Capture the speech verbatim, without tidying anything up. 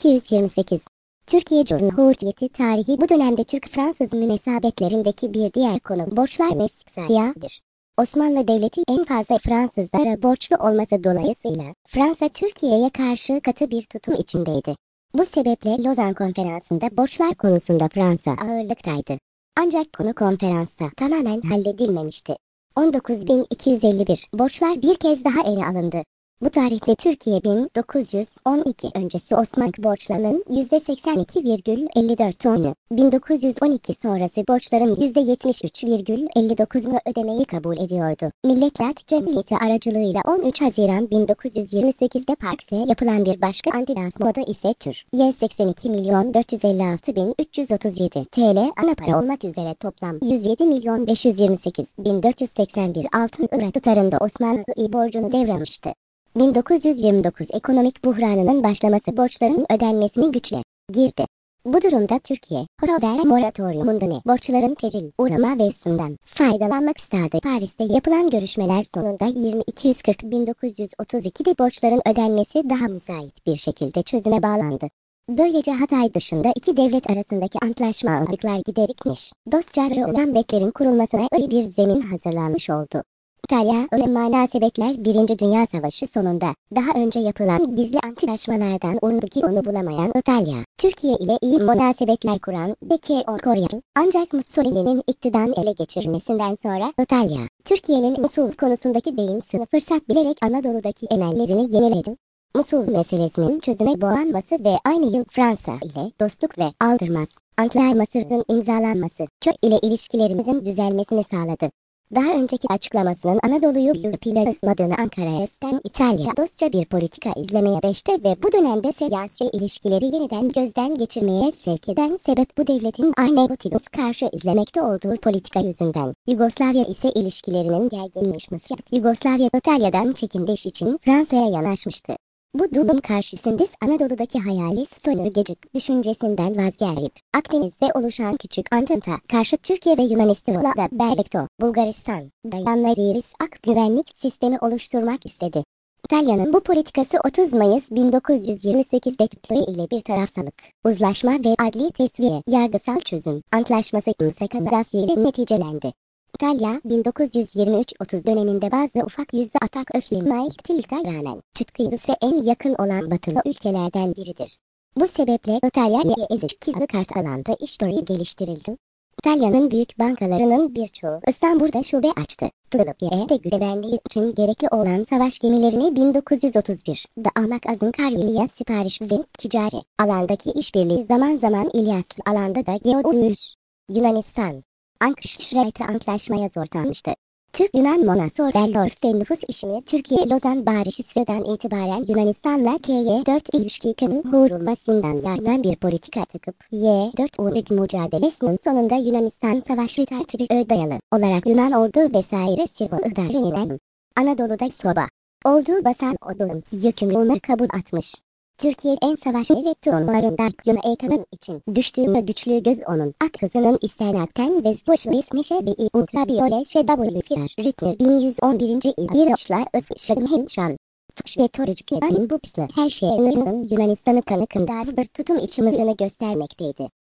yüz yirmi sekiz. Türkiye Cumhuriyeti tarihi bu dönemde Türk-Fransız münasebetlerindeki bir diğer konu borçlar meselesidir. Osmanlı Devleti en fazla Fransızlara borçlu olması dolayısıyla Fransa Türkiye'ye karşı katı bir tutum içindeydi. Bu sebeple Lozan Konferansı'nda borçlar konusunda Fransa ağırlıktaydı. Ancak konu konferansta tamamen halledilmemişti. on dokuz bin iki yüz elli bir borçlar bir kez daha ele alındı. Bu tarihte Türkiye bin dokuz yüz on iki öncesi Osmanlı borçlarının yüzde seksen iki virgül elli dört onu, bin dokuz yüz on iki sonrası borçların yüzde yetmiş üç virgül elli dokuzunu ödemeyi kabul ediyordu. Milletler Cemiyeti aracılığıyla on üç Haziran bin dokuz yüz yirmi sekiz'de Paris'te yapılan bir başka antidansmoda ise Türkiye seksen iki milyon dört yüz elli altı bin üç yüz otuz yedi T L ana para olmak üzere toplam yüz yedi milyon beş yüz yirmi sekiz bin dört yüz seksen bir altın lira tutarında Osmanlı'yı borcunu devralmıştı. bin dokuz yüz yirmi dokuz ekonomik buhranının başlaması borçların ödenmesini güçle girdi. Bu durumda Türkiye, Horover moratoryumunda ne borçların tecil uğramasından faydalanmak istedi. Paris'te yapılan görüşmeler sonunda yirmi iki yüz kırk bin dokuz yüz otuz iki'de borçların ödenmesi daha müsait bir şekilde çözüme bağlandı. Böylece Hatay dışında iki devlet arasındaki antlaşmalar giderikmiş, dostça olan beklerin kurulmasına öyle bir zemin hazırlanmış oldu. İtalya ile münasebetler Birinci Dünya Savaşı sonunda daha önce yapılan gizli antlaşmalardan umduğu onu bulamayan İtalya, Türkiye ile iyi münasebetler kuran ve onu koruyan ancak Mussolini'nin iktidarını ele geçirmesinden sonra İtalya, Türkiye'nin Musul konusundaki beyinsini fırsat bilerek Anadolu'daki emellerini yeniledi. Musul meselesinin çözüme bağlanması ve aynı yıl Fransa ile dostluk ve aldırmaz antlaşmasının imzalanması köy ile ilişkilerimizin düzelmesini sağladı. Daha önceki açıklamasının Anadolu'yu planlamadığını Ankara'ya isten İtalya dostça bir politika izlemeye beşte ve bu dönemde siyasi ilişkileri yeniden gözden geçirmeye sevk eden sebep bu devletin Arnavutluk'a karşı izlemekte olduğu politika yüzünden. Yugoslavya ise ilişkilerinin gerginleşmesi Yugoslavya İtalya'dan çekindiği için Fransa'ya yanaşmıştı. Bu durum karşısında Anadolu'daki hayali sömürgecilik düşüncesinden vazgeçip Akdeniz'de oluşan küçük Antant'a karşı Türkiye ve Yunanistan'la birlikte Bulgaristan dayanları ak güvenlik sistemi oluşturmak istedi. İtalya'nın bu politikası otuz Mayıs bin dokuz yüz yirmi sekiz'de Türkiye ile bir tarafsızlık, uzlaşma ve adli tesviye yargısal çözüm antlaşması imzalanmasıyla neticelendi. İtalya, bin dokuz yüz yirmi üç otuz döneminde bazı ufak yüzde atak öflemaylıkta rağmen Türkiye'ye en yakın olan batılı ülkelerden biridir. Bu sebeple İtalya ile eski kart alanda işbirliği geliştirildi. İtalya'nın büyük bankalarının birçoğu İstanbul'da şube açtı. Türkiye'de güvenliği için gerekli olan savaş gemilerini bin dokuz yüz otuz bir'de almak azın kariyeliye sipariş ve ticari alandaki işbirliği zaman zaman İlyaslı alanda da geoürmüş. Yunanistan Ankara antlaşmaya zorlanmıştı. Türk-Yunan Monasor ve nüfus işimi Türkiye Lozan Barışı sıradan itibaren Yunanistan'la K Y dört ilişkinin kurulmasından yararlanan bir politika takıp Y dört uğruk mücadelesinin sonunda Yunanistan savaşı tartışmaya dayalı olarak Yunan ordu vesaire sivil idarenilen Anadolu'da soba olduğu basan odunun yükümlülüğünü kabul etmiş. Türkiye en savaş evetti onlarından Yunanistan'ın için düştüğü güçlü göz onun ak kızının istenatten ve zboşlismeşe ve ultraviyole şedavulu firar ritmi bin yüz on birinci İzmir'şla ıfışın hemşan. Fış ve torucukların bu pisli her şeyinin Yunanistan'ı kanıkında bir tutum içimizini göstermekteydi.